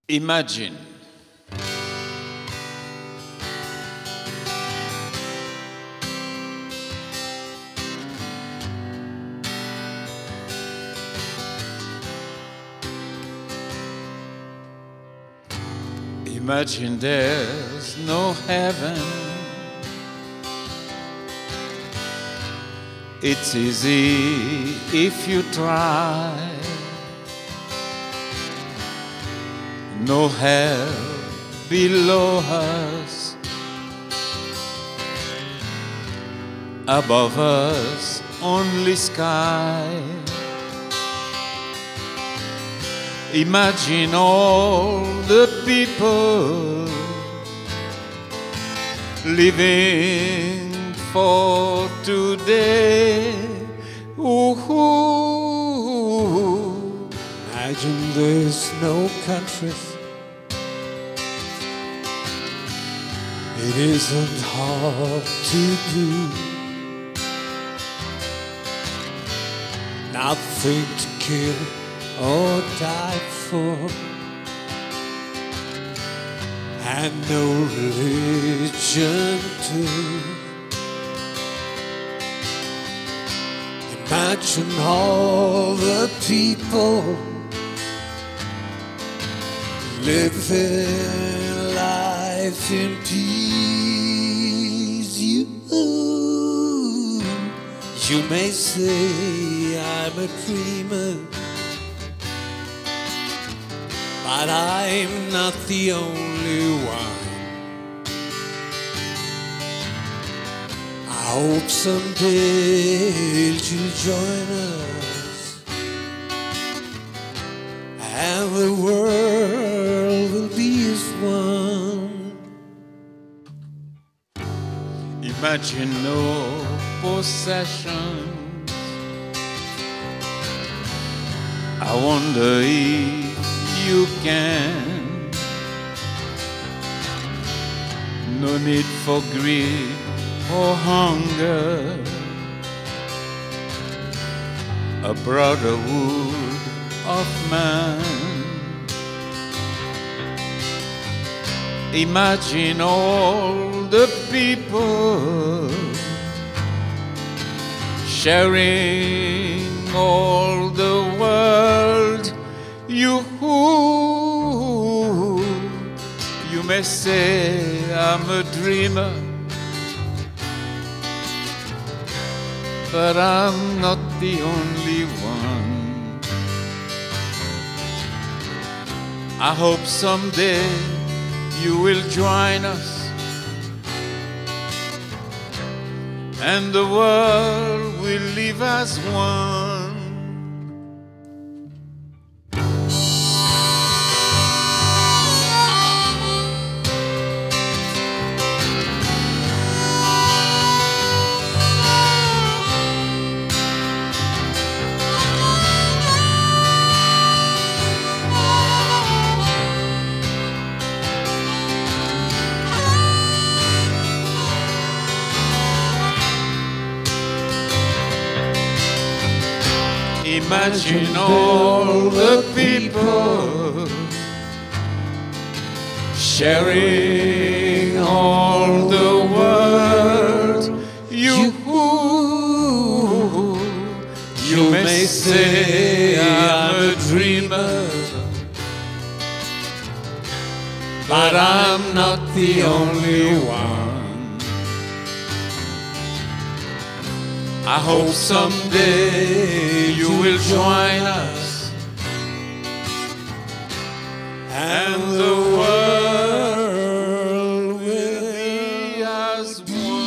Imagine. Imagine there's no heaven. It's easy if you try. No hell below us, above us only sky. Imagine all the people living for today. Ooh. Imagine there's no countries. It isn't hard to do. Nothing to kill or die for, and no religion too. Imagine all the people living life in peace. You may say I'm a dreamer, but I'm not the only one. I hope someday you'll join us, and the world will be as one. Imagine no possessions. I wonder if you can. No need for greed or hunger. A brotherhood of man. Imagine all the people sharing all the world. You may say I'm a dreamer, but I'm not the only one. I hope someday you will join us, and the world will live as one. Imagine all the people sharing all the world. You may say I'm a dreamer, but I'm not the only one. I hope someday you will join us, and the world will be as one.